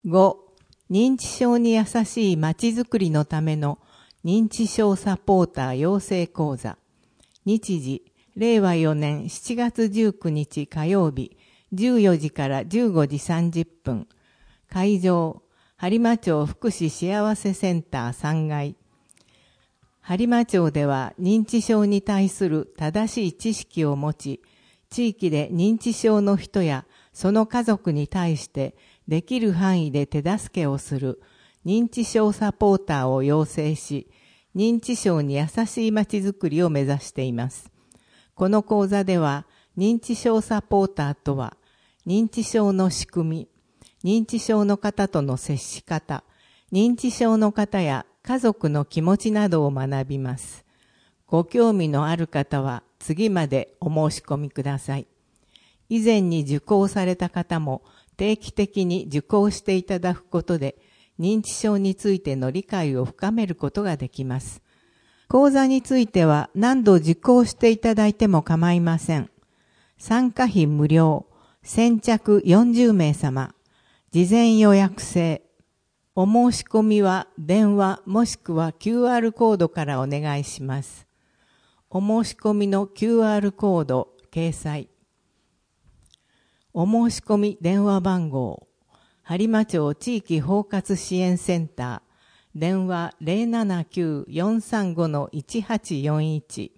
5、認知症に優しいまちづくりのための認知症サポーター養成講座。日時、令和4年7月19日火曜日、14時から15時30分。会場、播磨町福祉幸せセンター3階。播磨町では認知症に対する正しい知識を持ち、地域で認知症の人やその家族に対してできる範囲で手助けをする認知症サポーターを養成し、認知症に優しいまちづくりを目指しています。この講座では、認知症サポーターとは、認知症の仕組み、認知症の方との接し方、認知症の方や家族の気持ちなどを学びます。ご興味のある方は次までお申し込みください。以前に受講された方も定期的に受講していただくことで、認知症についての理解を深めることができます。講座については何度受講していただいても構いません。参加費無料、先着40名様、事前予約制。お申し込みは電話もしくは QR コードからお願いします。お申し込みの QR コード掲載。お申し込み電話番号、播磨町地域包括支援センター、電話 079-435-1841